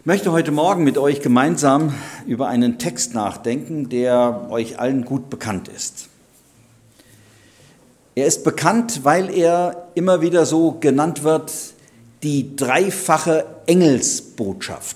Ich möchte heute Morgen mit euch gemeinsam über einen Text nachdenken, der euch allen gut bekannt ist. Er ist bekannt, weil er immer wieder so genannt wird, die dreifache Engelsbotschaft.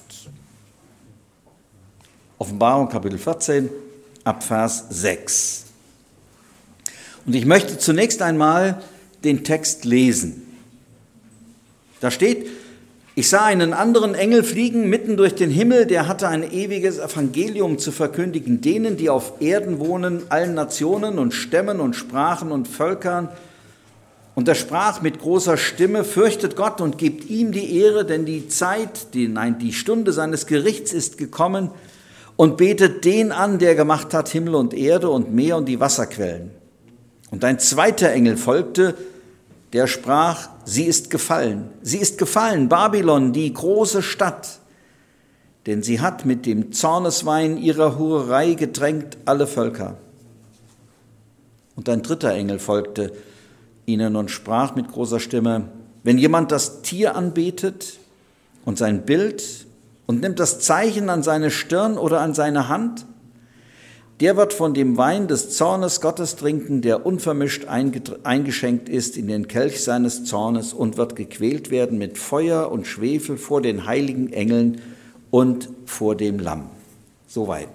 Offenbarung Kapitel 14 ab Vers 6. Und ich möchte zunächst einmal den Text lesen. Da steht: Ich sah einen anderen Engel fliegen mitten durch den Himmel, der hatte ein ewiges Evangelium zu verkündigen, denen, die auf Erden wohnen, allen Nationen und Stämmen und Sprachen und Völkern. Und er sprach mit großer Stimme: Fürchtet Gott und gebt ihm die Ehre, denn die Stunde seines Gerichts ist gekommen, und betet den an, der gemacht hat Himmel und Erde und Meer und die Wasserquellen. Und ein zweiter Engel folgte, der sprach: Sie ist gefallen, Babylon, die große Stadt, denn sie hat mit dem Zorneswein ihrer Hurerei gedrängt alle Völker. Und ein dritter Engel folgte ihnen und sprach mit großer Stimme: Wenn jemand das Tier anbetet und sein Bild und nimmt das Zeichen an seine Stirn oder an seine Hand, der wird von dem Wein des Zornes Gottes trinken, der unvermischt eingeschenkt ist in den Kelch seines Zornes, und wird gequält werden mit Feuer und Schwefel vor den heiligen Engeln und vor dem Lamm. Soweit.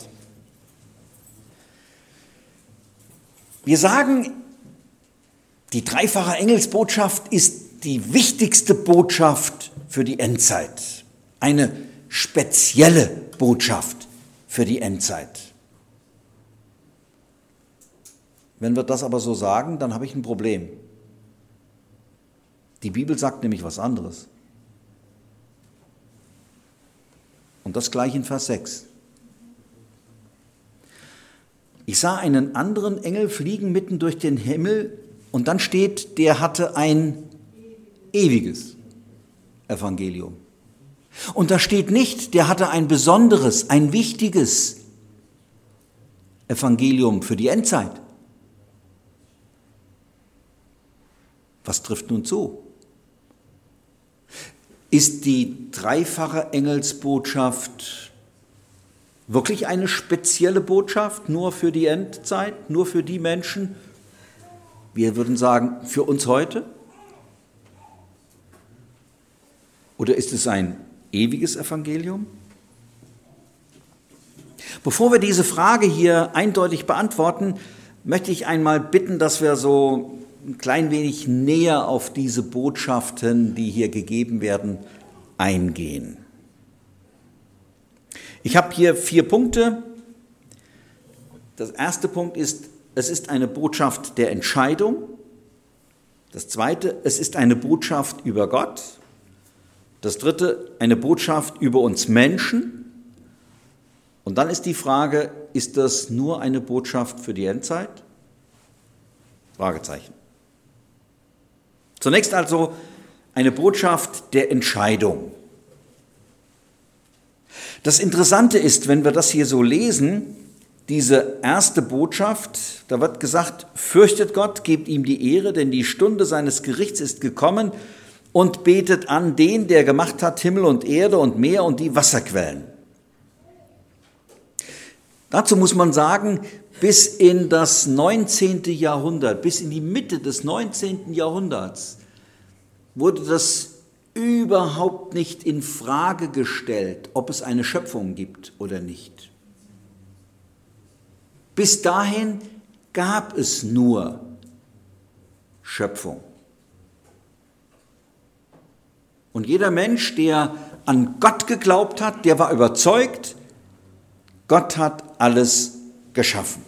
Wir sagen, die dreifache Engelsbotschaft ist die wichtigste Botschaft für die Endzeit. Eine spezielle Botschaft für die Endzeit. Wenn wir das aber so sagen, dann habe ich ein Problem. Die Bibel sagt nämlich was anderes. Und das gleich in Vers 6. Ich sah einen anderen Engel fliegen mitten durch den Himmel, und dann steht, der hatte ein ewiges Evangelium. Und da steht nicht, der hatte ein besonderes, ein wichtiges Evangelium für die Endzeit. Was trifft nun zu? Ist die dreifache Engelsbotschaft wirklich eine spezielle Botschaft, nur für die Endzeit, nur für die Menschen? Wir würden sagen, für uns heute? Oder ist es ein ewiges Evangelium? Bevor wir diese Frage hier eindeutig beantworten, möchte ich einmal bitten, dass wir so ein klein wenig näher auf diese Botschaften, die hier gegeben werden, eingehen. Ich habe hier 4 Punkte. Der erste Punkt ist, es ist eine Botschaft der Entscheidung. Das zweite, es ist eine Botschaft über Gott. Das dritte, eine Botschaft über uns Menschen. Und dann ist die Frage, ist das nur eine Botschaft für die Endzeit? Fragezeichen. Zunächst also eine Botschaft der Entscheidung. Das Interessante ist, wenn wir das hier so lesen, diese erste Botschaft, da wird gesagt: Fürchtet Gott, gebt ihm die Ehre, denn die Stunde seines Gerichts ist gekommen, und betet an den, der gemacht hat Himmel und Erde und Meer und die Wasserquellen. Dazu muss man sagen, bis in das 19. Jahrhundert, bis in die Mitte des 19. Jahrhunderts wurde das überhaupt nicht in Frage gestellt, ob es eine Schöpfung gibt oder nicht. Bis dahin gab es nur Schöpfung. Und jeder Mensch, der an Gott geglaubt hat, der war überzeugt, Gott hat alles geschaffen.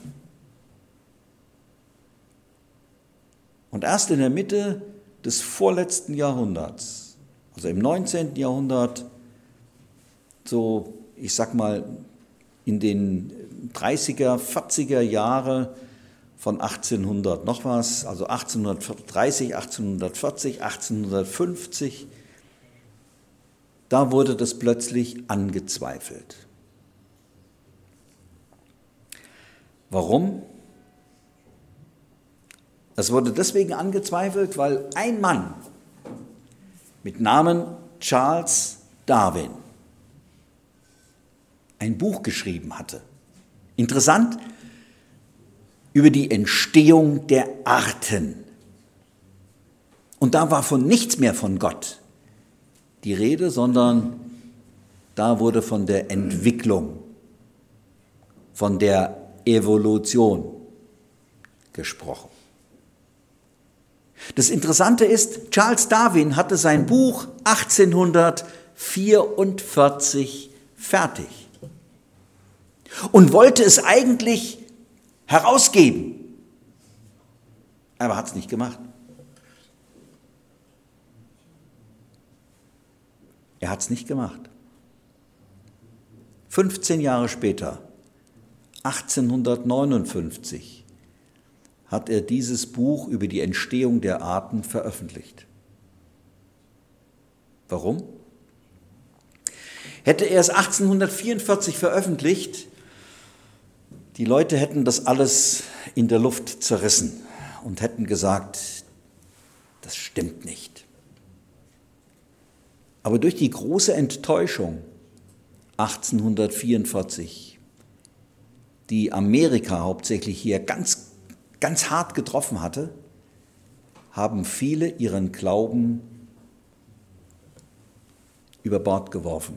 Und erst in der Mitte des vorletzten Jahrhunderts, also im 19. Jahrhundert, so ich sag mal in den 30er, 40er Jahre von 1800 noch was, also 1830, 1840, 1850, da wurde das plötzlich angezweifelt. Warum? Es wurde deswegen angezweifelt, weil ein Mann mit Namen Charles Darwin ein Buch geschrieben hatte. Interessant, über die Entstehung der Arten. Und da war von nichts mehr von Gott die Rede, sondern da wurde von der Entwicklung, von der Evolution gesprochen. Das Interessante ist, Charles Darwin hatte sein Buch 1844 fertig und wollte es eigentlich herausgeben, aber hat es nicht gemacht. Er hat es nicht gemacht. 15 Jahre später, 1859, hat er dieses Buch über die Entstehung der Arten veröffentlicht. Warum? Hätte er es 1844 veröffentlicht, die Leute hätten das alles in der Luft zerrissen und hätten gesagt, das stimmt nicht. Aber durch die große Enttäuschung 1844, die Amerika hauptsächlich hier ganz hart getroffen hatte, haben viele ihren Glauben über Bord geworfen.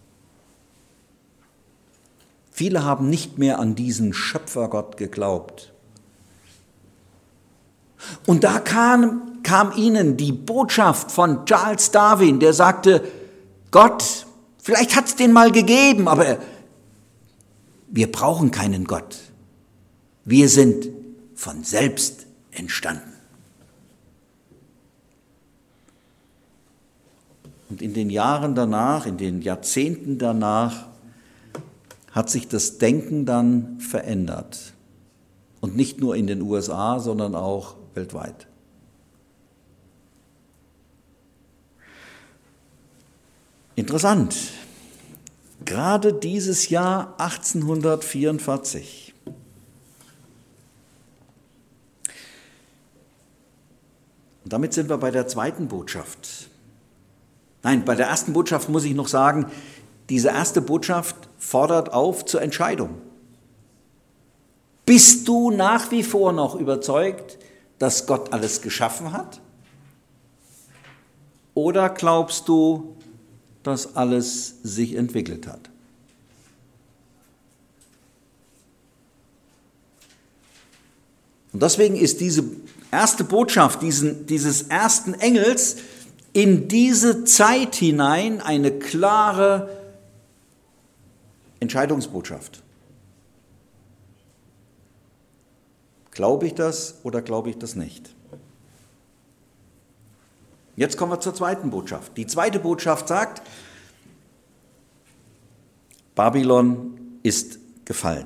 Viele haben nicht mehr an diesen Schöpfergott geglaubt. Und da kam ihnen die Botschaft von Charles Darwin, der sagte, Gott, vielleicht hat es den mal gegeben, aber wir brauchen keinen Gott. Wir sind von selbst entstanden. Und in den Jahren danach, in den Jahrzehnten danach, hat sich das Denken dann verändert. Und nicht nur in den USA, sondern auch weltweit. Interessant, gerade dieses Jahr 1844 und damit sind wir bei der zweiten Botschaft. Nein, bei der ersten Botschaft muss ich noch sagen, diese erste Botschaft fordert auf zur Entscheidung. Bist du nach wie vor noch überzeugt, dass Gott alles geschaffen hat? Oder glaubst du, dass alles sich entwickelt hat? Und deswegen ist diese erste Botschaft dieses ersten Engels in diese Zeit hinein eine klare Entscheidungsbotschaft. Glaube ich das oder glaube ich das nicht? Jetzt kommen wir zur zweiten Botschaft. Die zweite Botschaft sagt, Babylon ist gefallen.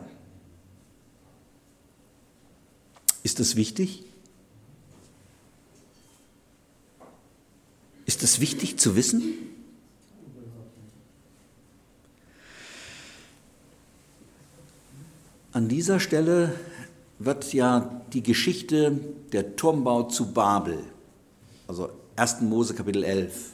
Ist es wichtig? Ist es wichtig zu wissen? An dieser Stelle wird ja die Geschichte der Turmbau zu Babel, also 1. Mose Kapitel 11,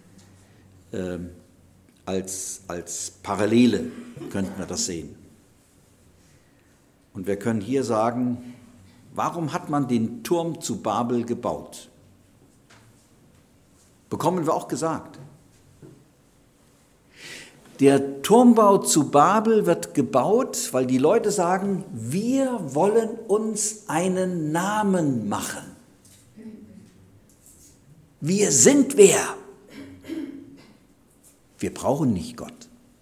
als Parallele könnten wir das sehen. Und wir können hier sagen, warum hat man den Turm zu Babel gebaut? Bekommen wir auch gesagt. Der Turmbau zu Babel wird gebaut, weil die Leute sagen, wir wollen uns einen Namen machen. Wir sind wer? Wir brauchen nicht Gott.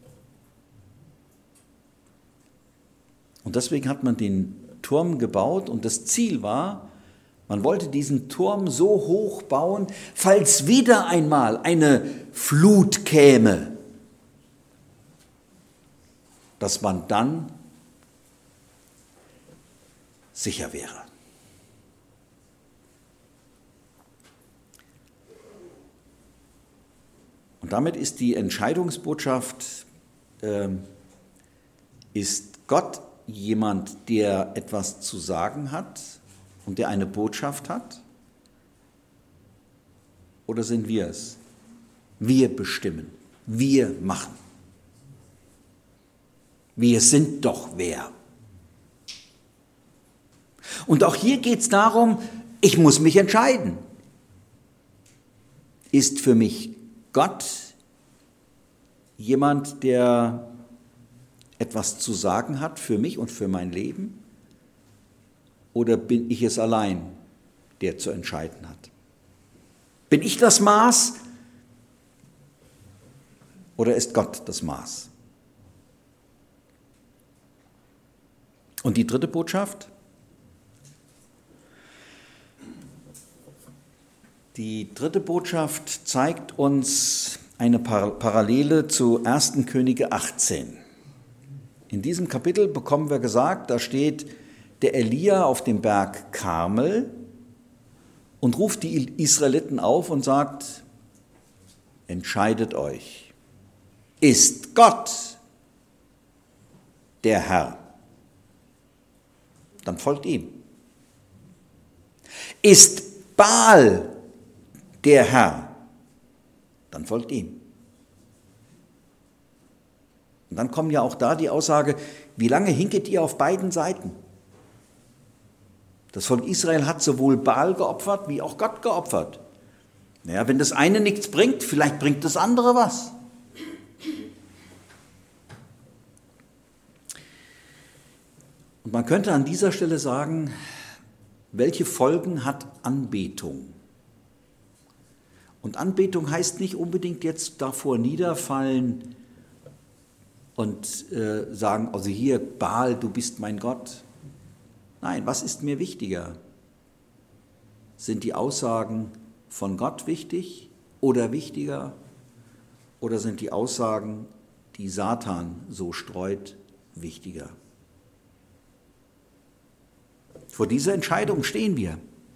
Und deswegen hat man den Turm gebaut und das Ziel war, man wollte diesen Turm so hoch bauen, falls wieder einmal eine Flut käme, dass man dann sicher wäre. Und damit ist die Entscheidungsbotschaft, ist Gott jemand, der etwas zu sagen hat und der eine Botschaft hat? Oder sind wir es? Wir bestimmen, wir machen. Wir sind doch wer. Und auch hier geht es darum, ich muss mich entscheiden. Ist für mich Gott jemand, der etwas zu sagen hat für mich und für mein Leben? Oder bin ich es allein, der zu entscheiden hat? Bin ich das Maß oder ist Gott das Maß? Und die dritte Botschaft? Die dritte Botschaft zeigt uns eine Parallele zu 1. Könige 18. In diesem Kapitel bekommen wir gesagt, da steht der Elia auf dem Berg Karmel und ruft die Israeliten auf und sagt, entscheidet euch, ist Gott der Herr? Dann folgt ihm. Ist Baal der Herr? Dann folgt ihm. Und dann kommt ja auch da die Aussage, wie lange hinket ihr auf beiden Seiten? Das Volk Israel hat sowohl Baal geopfert, wie auch Gott geopfert. Naja, wenn das eine nichts bringt, vielleicht bringt das andere was. Und man könnte an dieser Stelle sagen, welche Folgen hat Anbetung? Und Anbetung heißt nicht unbedingt jetzt davor niederfallen und sagen, also hier, Baal, du bist mein Gott. Nein, was ist mir wichtiger? Sind die Aussagen von Gott wichtig oder wichtiger? Oder sind die Aussagen, die Satan so streut, wichtiger? Vor dieser Entscheidung stehen wir.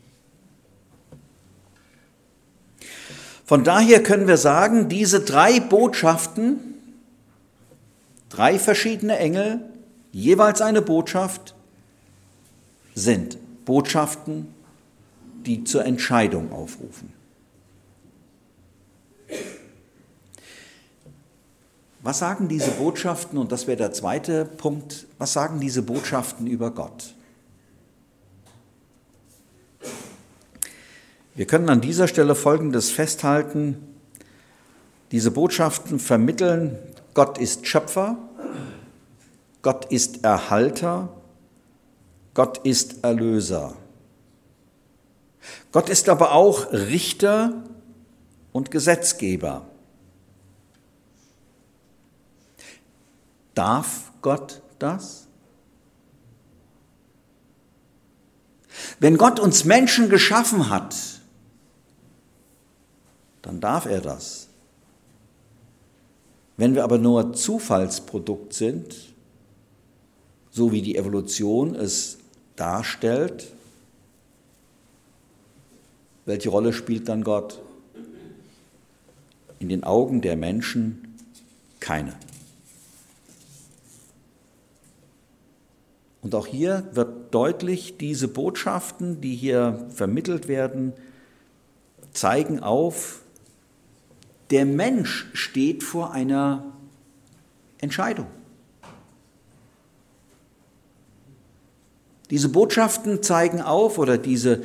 Von daher können wir sagen, diese drei Botschaften, drei verschiedene Engel, jeweils eine Botschaft, sind Botschaften, die zur Entscheidung aufrufen. Was sagen diese Botschaften, und das wäre der zweite Punkt, was sagen diese Botschaften über Gott? Wir können an dieser Stelle Folgendes festhalten. Diese Botschaften vermitteln, Gott ist Schöpfer, Gott ist Erhalter, Gott ist Erlöser. Gott ist aber auch Richter und Gesetzgeber. Darf Gott das? Wenn Gott uns Menschen geschaffen hat, dann darf er das. Wenn wir aber nur Zufallsprodukt sind, so wie die Evolution es darstellt, welche Rolle spielt dann Gott? In den Augen der Menschen keine. Und auch hier wird deutlich, diese Botschaften, die hier vermittelt werden, zeigen auf, der Mensch steht vor einer Entscheidung. Diese Botschaften zeigen auf, oder dieser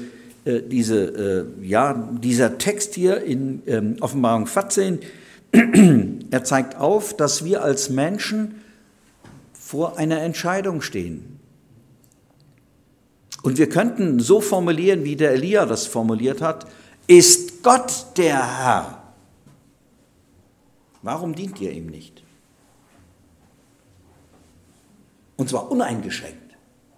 Text hier in Offenbarung 14, er zeigt auf, dass wir als Menschen vor einer Entscheidung stehen. Und wir könnten so formulieren, wie der Elia das formuliert hat, ist Gott der Herr? Warum dient ihr ihm nicht? Und zwar uneingeschränkt.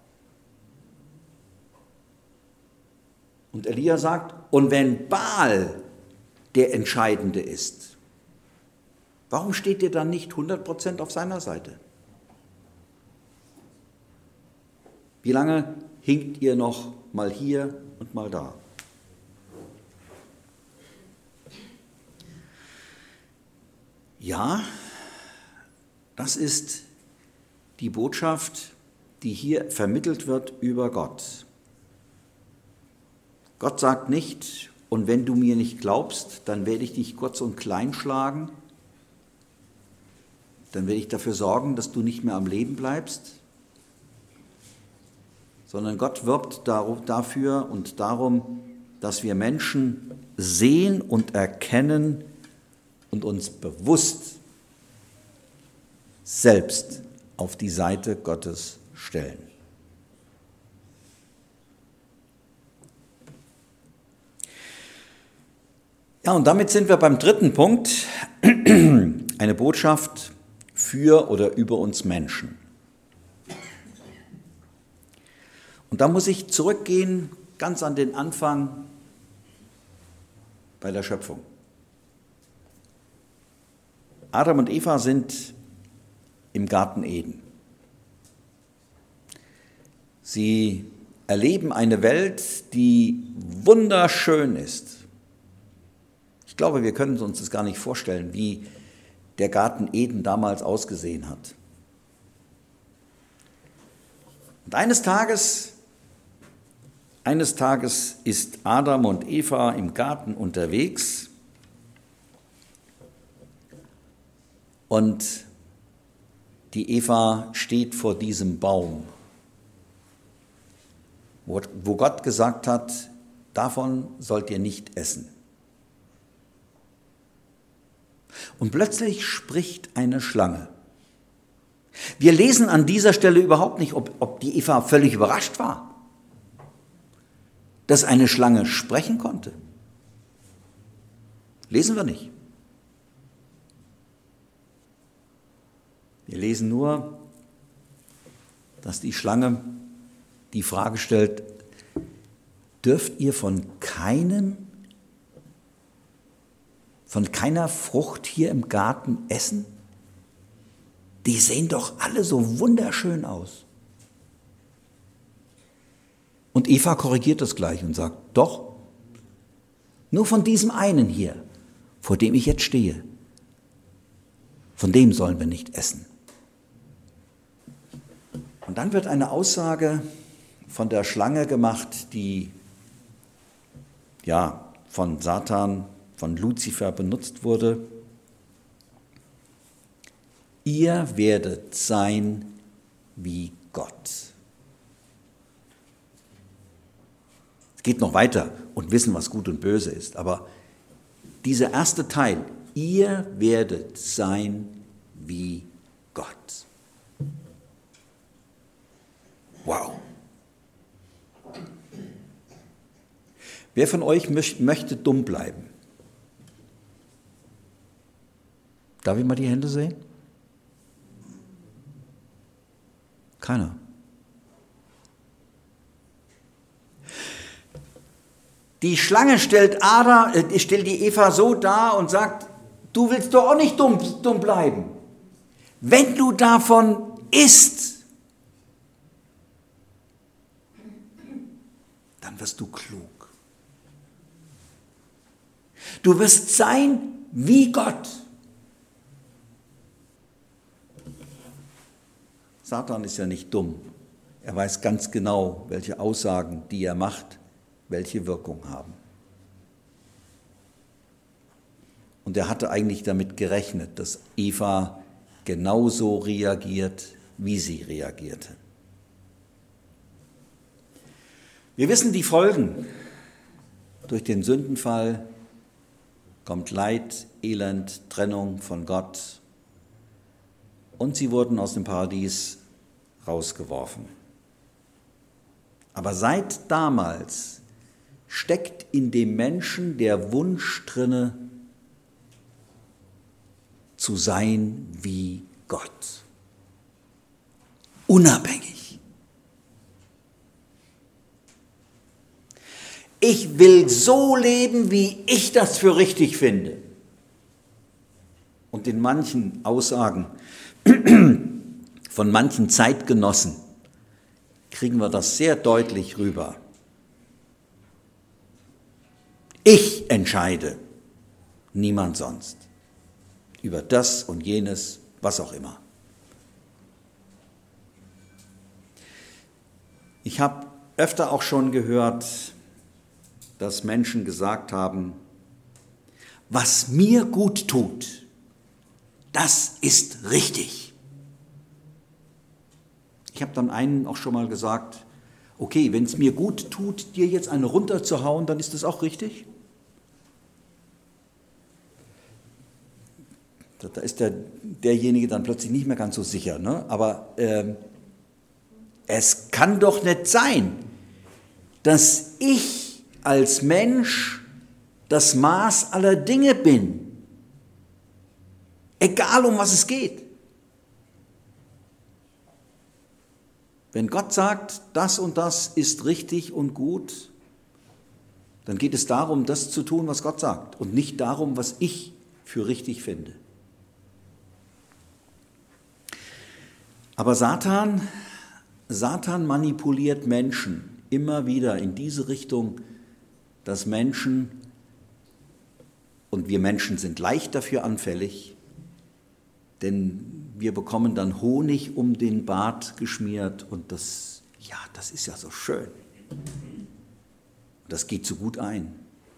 Und Elia sagt, und wenn Baal der Entscheidende ist, warum steht ihr dann nicht 100% auf seiner Seite? Wie lange hinkt ihr noch mal hier und mal da? Ja, das ist die Botschaft, die hier vermittelt wird über Gott. Gott sagt nicht, und wenn du mir nicht glaubst, dann werde ich dich kurz und klein schlagen. dann will ich dafür sorgen, dass du nicht mehr am Leben bleibst, sondern Gott wirbt dafür und darum, dass wir Menschen sehen und erkennen und uns bewusst selbst auf die Seite Gottes stellen. Ja, und damit sind wir beim dritten Punkt, eine Botschaft für oder über uns Menschen. Und da muss ich zurückgehen, ganz an den Anfang bei der Schöpfung. Adam und Eva sind im Garten Eden. Sie erleben eine Welt, die wunderschön ist. Ich glaube, wir können uns das gar nicht vorstellen, wie der Garten Eden damals ausgesehen hat. Und eines Tages ist Adam und Eva im Garten unterwegs und die Eva steht vor diesem Baum, wo Gott gesagt hat, davon sollt ihr nicht essen. Und plötzlich spricht eine Schlange. Wir lesen an dieser Stelle überhaupt nicht, ob die Eva völlig überrascht war, dass eine Schlange sprechen konnte. Lesen wir nicht. Wir lesen nur, dass die Schlange die Frage stellt, dürft ihr von keiner Frucht hier im Garten essen? Die sehen doch alle so wunderschön aus. Und Eva korrigiert das gleich und sagt, doch, nur von diesem einen hier, vor dem ich jetzt stehe, von dem sollen wir nicht essen. Und dann wird eine Aussage von der Schlange gemacht, die ja von Satan, von Luzifer benutzt wurde. Ihr werdet sein wie Gott. Es geht noch weiter und wissen, was gut und böse ist, aber dieser erste Teil, ihr werdet sein wie Gott. Wow. Wer von euch möchte dumm bleiben? Darf ich mal die Hände sehen? Keiner. Die Schlange stellt die Eva so dar und sagt, du willst doch auch nicht dumm bleiben. Wenn du davon isst, dann wirst du klug. Du wirst sein wie Gott. Satan ist ja nicht dumm. Er weiß ganz genau, welche Aussagen, die er macht, welche Wirkung haben. Und er hatte eigentlich damit gerechnet, dass Eva genauso reagiert, wie sie reagierte. Wir wissen die Folgen. Durch den Sündenfall kommt Leid, Elend, Trennung von Gott und sie wurden aus dem Paradies rausgeworfen. Aber seit damals steckt in dem Menschen der Wunsch drinne, zu sein wie Gott. Unabhängig. Ich will so leben, wie ich das für richtig finde. Und in manchen Aussagen von manchen Zeitgenossen kriegen wir das sehr deutlich rüber. Ich entscheide, niemand sonst, über das und jenes, was auch immer. Ich habe öfter auch schon gehört, dass Menschen gesagt haben, was mir gut tut, das ist richtig. Ich habe dann einen auch schon mal gesagt, okay, wenn es mir gut tut, dir jetzt eine runterzuhauen, dann ist das auch richtig? Da ist derjenige dann plötzlich nicht mehr ganz so sicher. Ne? Aber es kann doch nicht sein, dass ich als Mensch das Maß aller Dinge bin. Egal, um was es geht. Wenn Gott sagt, das und das ist richtig und gut, dann geht es darum, das zu tun, was Gott sagt und nicht darum, was ich für richtig finde. Aber Satan manipuliert Menschen immer wieder in diese Richtung, dass Menschen, und wir Menschen sind leicht dafür anfällig, denn wir bekommen dann Honig um den Bart geschmiert und das ist ja so schön. Das geht so gut ein.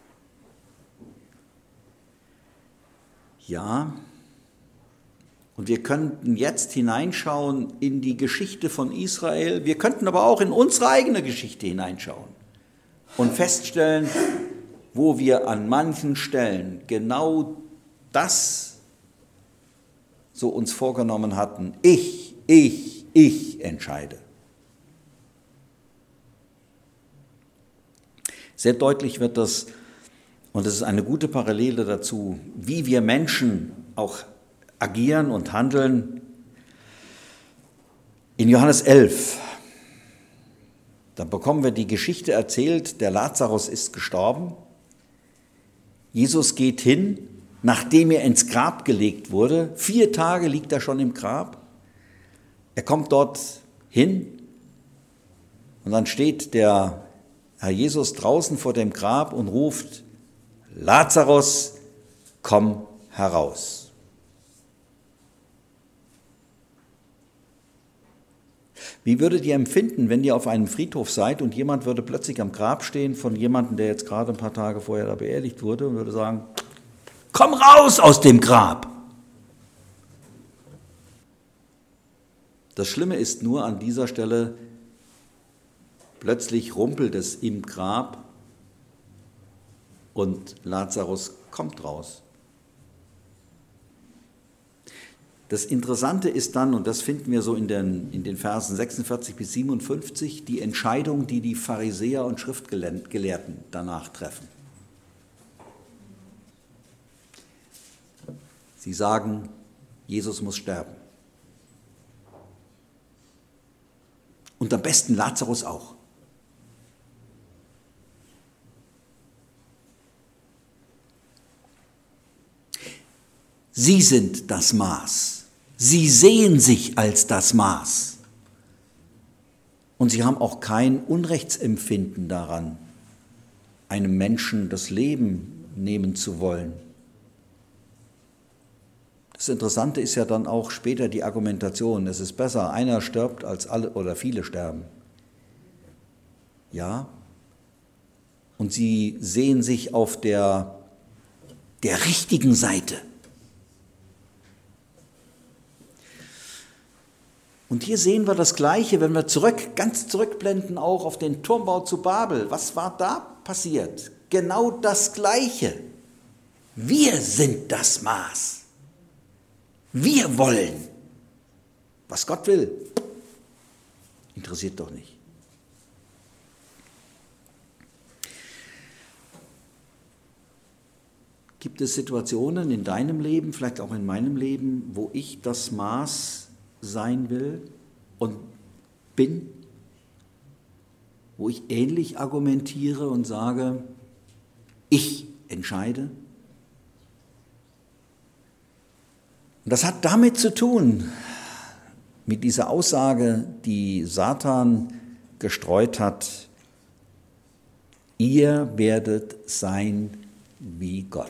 Ja, und wir könnten jetzt hineinschauen in die Geschichte von Israel, wir könnten aber auch in unsere eigene Geschichte hineinschauen und feststellen, wo wir an manchen Stellen genau das so uns vorgenommen hatten, ich entscheide. Sehr deutlich wird das, und es ist eine gute Parallele dazu, wie wir Menschen auch agieren und handeln. In Johannes 11, da bekommen wir die Geschichte erzählt, der Lazarus ist gestorben. Jesus geht hin, nachdem er ins Grab gelegt wurde. 4 Tage liegt er schon im Grab. Er kommt dort hin und dann steht der Herr Jesus draußen vor dem Grab und ruft, Lazarus, komm heraus. Wie würdet ihr empfinden, wenn ihr auf einem Friedhof seid und jemand würde plötzlich am Grab stehen von jemandem, der jetzt gerade ein paar Tage vorher da beerdigt wurde und würde sagen, komm raus aus dem Grab. Das Schlimme ist nur an dieser Stelle, plötzlich rumpelt es im Grab und Lazarus kommt raus. Das Interessante ist dann, und das finden wir so in den Versen 46 bis 57, die Entscheidung, die die Pharisäer und Schriftgelehrten danach treffen. Sie sagen, Jesus muss sterben. Und am besten Lazarus auch. Sie sind das Maß. Sie sehen sich als das Maß. Und sie haben auch kein Unrechtsempfinden daran, einem Menschen das Leben nehmen zu wollen. Das Interessante ist ja dann auch später die Argumentation. Es ist besser, einer stirbt, als alle oder viele sterben. Ja, und sie sehen sich auf der richtigen Seite. Und hier sehen wir das Gleiche, wenn wir ganz zurückblenden auch auf den Turmbau zu Babel. Was war da passiert? Genau das Gleiche. Wir sind das Maß. Wir wollen. Was Gott will, interessiert doch nicht. Gibt es Situationen in deinem Leben, vielleicht auch in meinem Leben, wo ich das Maß sein will und bin, wo ich ähnlich argumentiere und sage, ich entscheide? Und das hat damit zu tun, mit dieser Aussage, die Satan gestreut hat, ihr werdet sein wie Gott.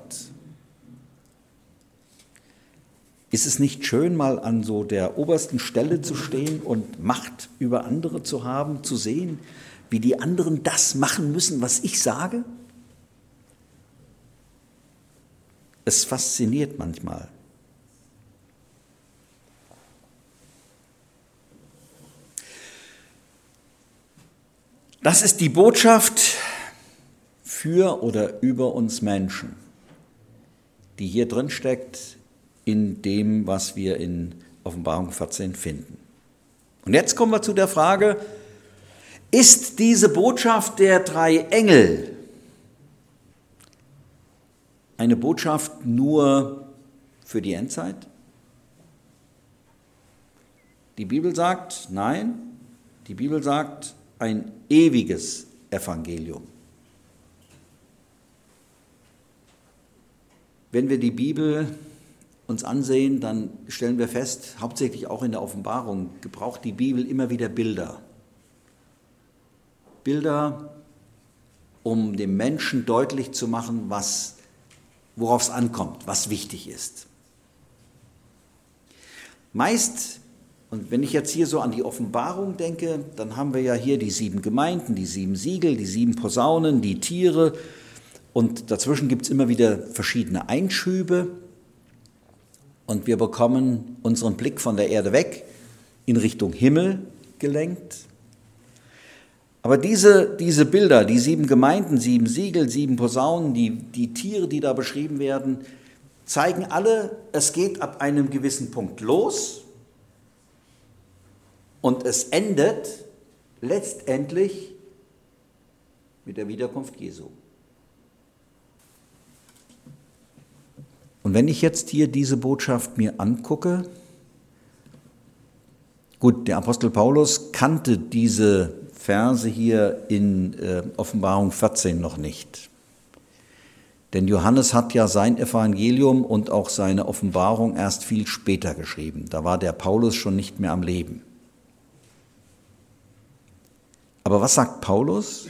Ist es nicht schön, mal an so der obersten Stelle zu stehen und Macht über andere zu haben, zu sehen, wie die anderen das machen müssen, was ich sage? Es fasziniert manchmal. Das ist die Botschaft für oder über uns Menschen, die hier drin steckt in dem, was wir in Offenbarung 14 finden. Und jetzt kommen wir zu der Frage, ist diese Botschaft der 3 Engel eine Botschaft nur für die Endzeit? Die Bibel sagt, nein, die Bibel sagt, ein ewiges Evangelium. Wenn wir die Bibel uns ansehen, dann stellen wir fest, hauptsächlich auch in der Offenbarung, gebraucht die Bibel immer wieder Bilder. Bilder, um dem Menschen deutlich zu machen, worauf es ankommt, was wichtig ist. Meist, und wenn ich jetzt hier so an die Offenbarung denke, dann haben wir ja hier die 7 Gemeinden, die 7 Siegel, die 7 Posaunen, die Tiere und dazwischen gibt es immer wieder verschiedene Einschübe und wir bekommen unseren Blick von der Erde weg in Richtung Himmel gelenkt. Aber diese Bilder, die 7 Gemeinden, 7 Siegel, 7 Posaunen, die Tiere, die da beschrieben werden, zeigen alle, es geht ab einem gewissen Punkt los und es endet letztendlich mit der Wiederkunft Jesu. Und wenn ich jetzt hier diese Botschaft mir angucke, gut, der Apostel Paulus kannte diese Verse hier in Offenbarung 14 noch nicht. Denn Johannes hat ja sein Evangelium und auch seine Offenbarung erst viel später geschrieben. Da war der Paulus schon nicht mehr am Leben. Aber was sagt Paulus?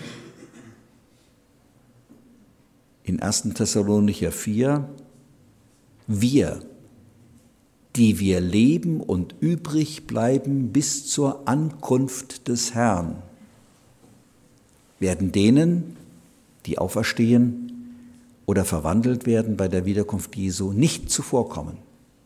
In 1. Thessalonicher 4, wir, die wir leben und übrig bleiben bis zur Ankunft des Herrn, werden denen, die auferstehen oder verwandelt werden bei der Wiederkunft Jesu, nicht zuvorkommen.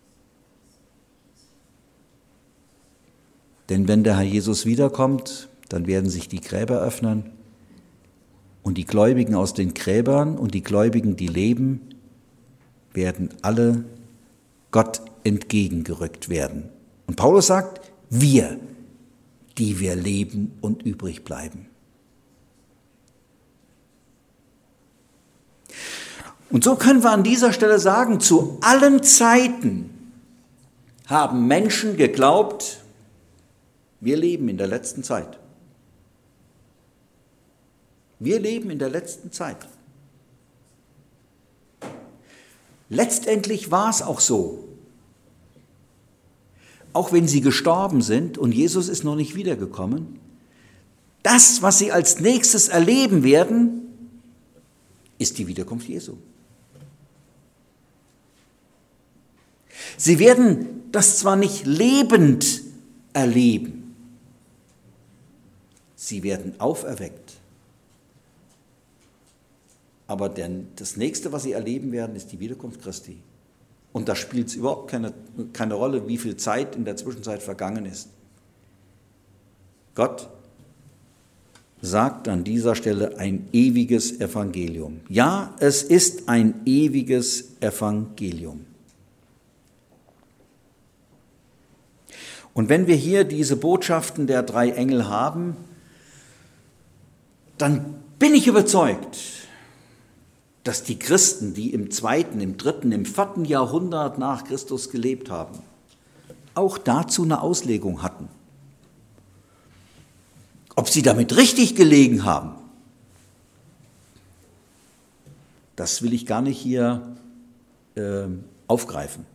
Denn wenn der Herr Jesus wiederkommt, dann werden sich die Gräber öffnen und die Gläubigen aus den Gräbern und die Gläubigen, die leben, werden alle Gott entgegengerückt werden. Und Paulus sagt, wir, die wir leben und übrig bleiben. Und so können wir an dieser Stelle sagen, zu allen Zeiten haben Menschen geglaubt, wir leben in der letzten Zeit. Wir leben in der letzten Zeit. Letztendlich war es auch so. Auch wenn sie gestorben sind und Jesus ist noch nicht wiedergekommen, das, was sie als nächstes erleben werden, ist die Wiederkunft Jesu. Sie werden das zwar nicht lebend erleben, sie werden auferweckt. Aber das Nächste, was sie erleben werden, ist die Wiederkunft Christi. Und da spielt es überhaupt keine Rolle, wie viel Zeit in der Zwischenzeit vergangen ist. Gott sagt an dieser Stelle ein ewiges Evangelium. Ja, es ist ein ewiges Evangelium. Und wenn wir hier diese Botschaften der 3 Engel haben, dann bin ich überzeugt, dass die Christen, die im 2., im 3., im 4. Jahrhundert nach Christus gelebt haben, auch dazu eine Auslegung hatten. Ob sie damit richtig gelegen haben, das will ich gar nicht hier aufgreifen.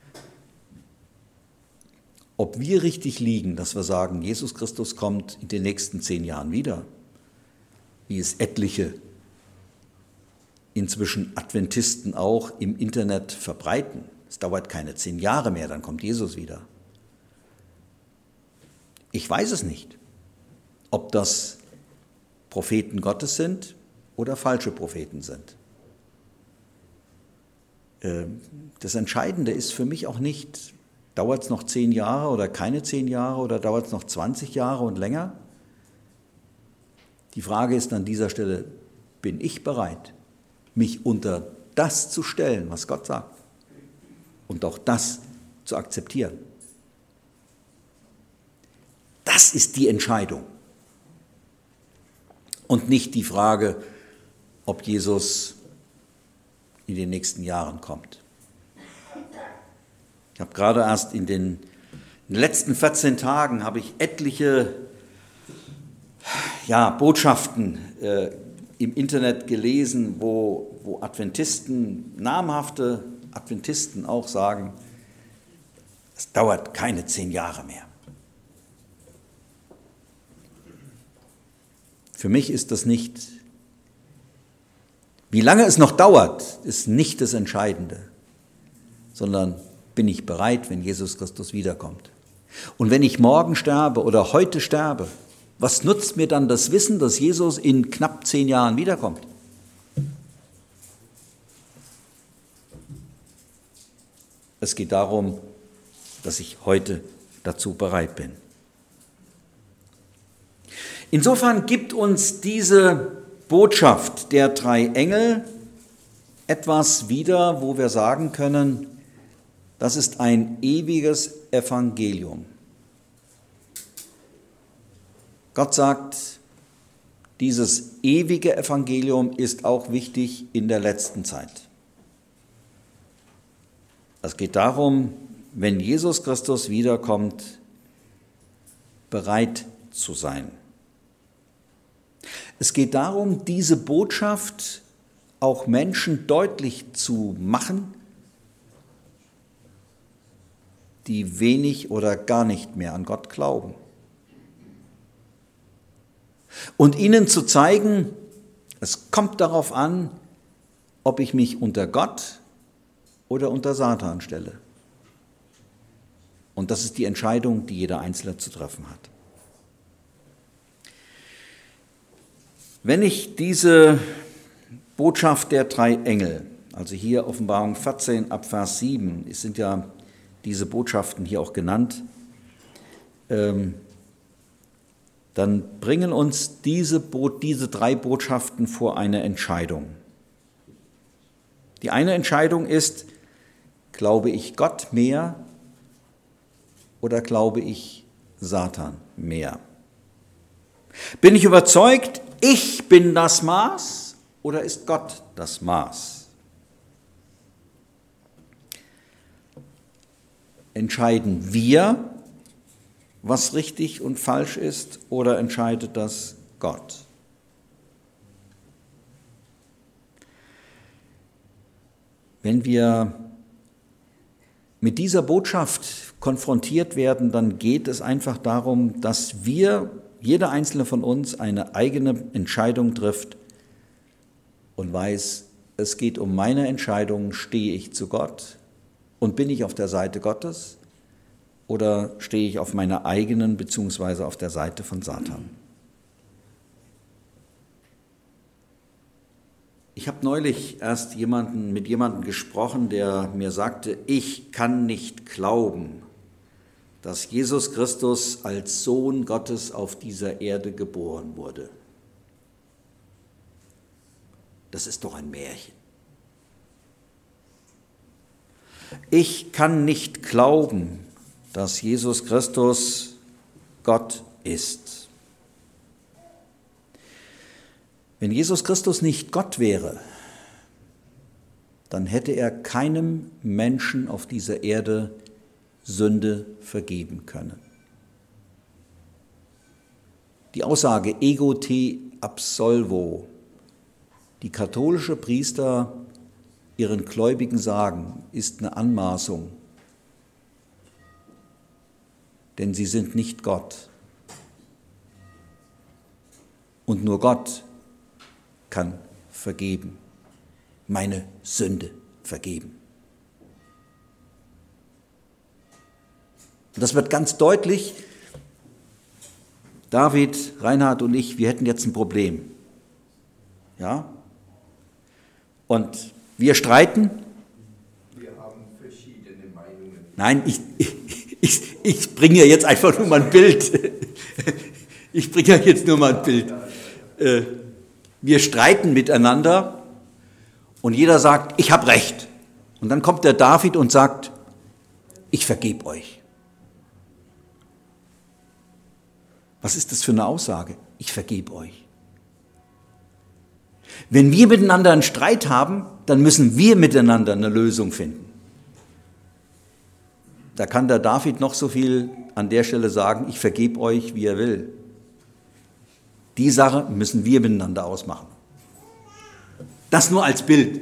Ob wir richtig liegen, dass wir sagen, Jesus Christus kommt in den nächsten 10 Jahren wieder, wie es etliche inzwischen Adventisten auch im Internet verbreiten. Es dauert keine 10 Jahre mehr, dann kommt Jesus wieder. Ich weiß es nicht, ob das Propheten Gottes sind oder falsche Propheten sind. Das Entscheidende ist für mich auch nicht, dauert es noch 10 Jahre oder keine 10 Jahre oder dauert es noch 20 Jahre und länger? Die Frage ist an dieser Stelle, bin ich bereit, mich unter das zu stellen, was Gott sagt und auch das zu akzeptieren? Das ist die Entscheidung und nicht die Frage, ob Jesus in den nächsten Jahren kommt. Ich habe gerade erst in den letzten 14 Tagen habe ich etliche Botschaften im Internet gelesen, wo Adventisten, namhafte Adventisten auch sagen, es dauert keine 10 Jahre mehr. Für mich ist das nicht, wie lange es noch dauert, ist nicht das Entscheidende, sondern bin ich bereit, wenn Jesus Christus wiederkommt. Und wenn ich morgen sterbe oder heute sterbe, was nutzt mir dann das Wissen, dass Jesus in knapp 10 Jahren wiederkommt? Es geht darum, dass ich heute dazu bereit bin. Insofern gibt uns diese Botschaft der 3 Engel etwas wieder, wo wir sagen können, das ist ein ewiges Evangelium. Gott sagt, dieses ewige Evangelium ist auch wichtig in der letzten Zeit. Es geht darum, wenn Jesus Christus wiederkommt, bereit zu sein. Es geht darum, diese Botschaft auch Menschen deutlich zu machen, die wenig oder gar nicht mehr an Gott glauben. Und ihnen zu zeigen, es kommt darauf an, ob ich mich unter Gott oder unter Satan stelle. Und das ist die Entscheidung, die jeder Einzelne zu treffen hat. Wenn ich diese Botschaft der 3 Engel, also hier Offenbarung 14 ab Vers 7, es sind ja diese Botschaften hier auch genannt, dann bringen uns diese 3 Botschaften vor eine Entscheidung. Die eine Entscheidung ist, glaube ich Gott mehr oder glaube ich Satan mehr? Bin ich überzeugt, ich bin das Maß oder ist Gott das Maß? Entscheiden wir, was richtig und falsch ist, oder entscheidet das Gott? Wenn wir mit dieser Botschaft konfrontiert werden, dann geht es einfach darum, dass jeder einzelne von uns eine eigene Entscheidung trifft und weiß, es geht um meine Entscheidung, stehe ich zu Gott und bin ich auf der Seite Gottes oder stehe ich auf meiner eigenen beziehungsweise auf der Seite von Satan. Ich habe neulich erst mit jemandem gesprochen, der mir sagte, ich kann nicht glauben, dass Jesus Christus als Sohn Gottes auf dieser Erde geboren wurde. Das ist doch ein Märchen. Ich kann nicht glauben, dass Jesus Christus Gott ist. Wenn Jesus Christus nicht Gott wäre, dann hätte er keinem Menschen auf dieser Erde Sünde vergeben können. Die Aussage ego te absolvo, die katholische Priester ihren Gläubigen sagen, ist eine Anmaßung, denn sie sind nicht Gott. Und nur Gott kann vergeben, meine Sünde vergeben. Und das wird ganz deutlich. David, Reinhard und ich, wir hätten jetzt ein Problem. Ja? Und wir streiten. Wir haben verschiedene Meinungen. Nein, ich bringe jetzt einfach nur mal ein Bild. Ich bringe jetzt nur mal ein Bild. wir streiten miteinander und jeder sagt, ich habe Recht. Und dann kommt der David und sagt, ich vergebe euch. Was ist das für eine Aussage? Ich vergebe euch. Wenn wir miteinander einen Streit haben, dann müssen wir miteinander eine Lösung finden. Da kann der David noch so viel an der Stelle sagen, ich vergebe euch, wie er will. Die Sache müssen wir miteinander ausmachen. Das nur als Bild.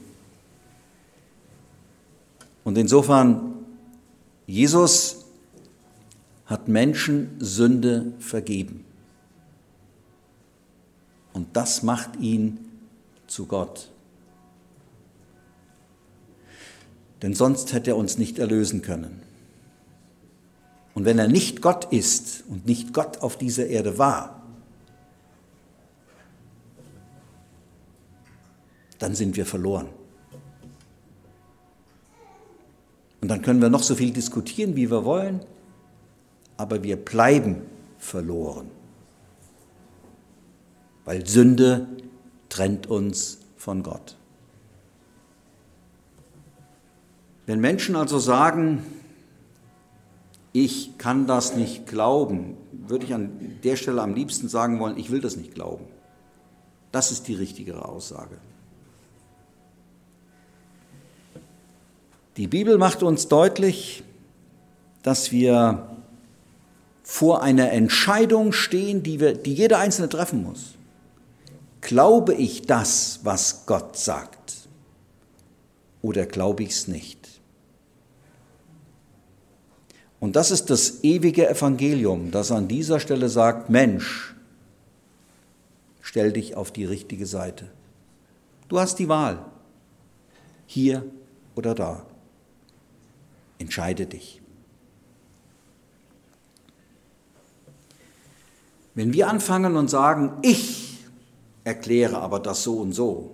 Und insofern, Jesus hat Menschen Sünde vergeben. Und das macht ihn zu Gott. Denn sonst hätte er uns nicht erlösen können. Und wenn er nicht Gott ist und nicht Gott auf dieser Erde war, dann sind wir verloren. Und dann können wir noch so viel diskutieren, wie wir wollen, aber wir bleiben verloren. Weil Sünde trennt uns von Gott. Wenn Menschen also sagen, ich kann das nicht glauben, würde ich an der Stelle am liebsten sagen wollen, ich will das nicht glauben. Das ist die richtigere Aussage. Die Bibel macht uns deutlich, dass wir vor einer Entscheidung stehen, die jeder Einzelne treffen muss. Glaube ich das, was Gott sagt, oder glaube ich es nicht? Und das ist das ewige Evangelium, das an dieser Stelle sagt, Mensch, stell dich auf die richtige Seite. Du hast die Wahl, hier oder da. Entscheide dich. Wenn wir anfangen und sagen, ich erkläre aber das so und so,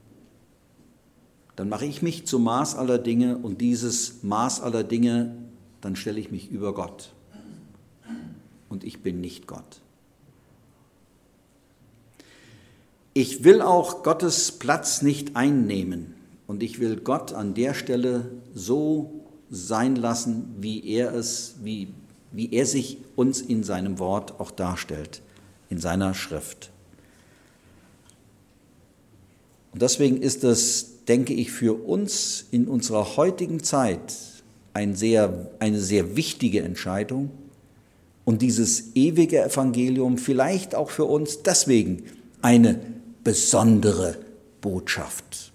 dann mache ich mich zum Maß aller Dinge und dieses Maß aller Dinge, dann stelle ich mich über Gott. Und ich bin nicht Gott. Ich will auch Gottes Platz nicht einnehmen und ich will Gott an der Stelle so sein lassen, wie er sich uns in seinem Wort auch darstellt, in seiner Schrift. Und deswegen ist es, denke ich, für uns in unserer heutigen Zeit eine sehr wichtige Entscheidung und dieses ewige Evangelium vielleicht auch für uns deswegen eine besondere Botschaft.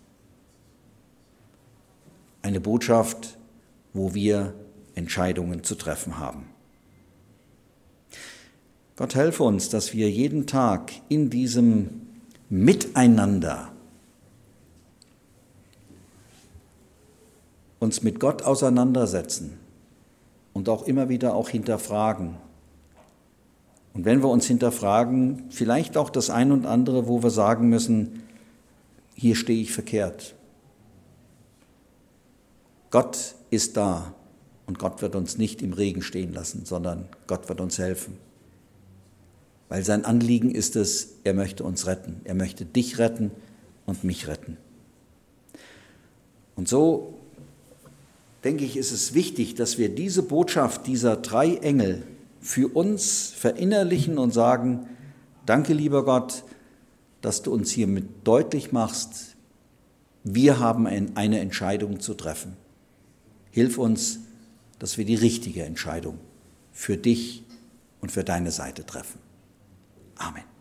Eine Botschaft, wo wir Entscheidungen zu treffen haben. Gott helfe uns, dass wir jeden Tag in diesem Miteinander uns mit Gott auseinandersetzen und auch immer wieder auch hinterfragen. Und wenn wir uns hinterfragen, vielleicht auch das ein und andere, wo wir sagen müssen, hier stehe ich verkehrt. Gott ist da und Gott wird uns nicht im Regen stehen lassen, sondern Gott wird uns helfen. Weil sein Anliegen ist es, er möchte uns retten. Er möchte dich retten und mich retten. Und so denke ich, ist es wichtig, dass wir diese Botschaft dieser 3 Engel für uns verinnerlichen und sagen, danke lieber Gott, dass du uns hiermit deutlich machst, wir haben eine Entscheidung zu treffen. Hilf uns, dass wir die richtige Entscheidung für dich und für deine Seite treffen. Amen.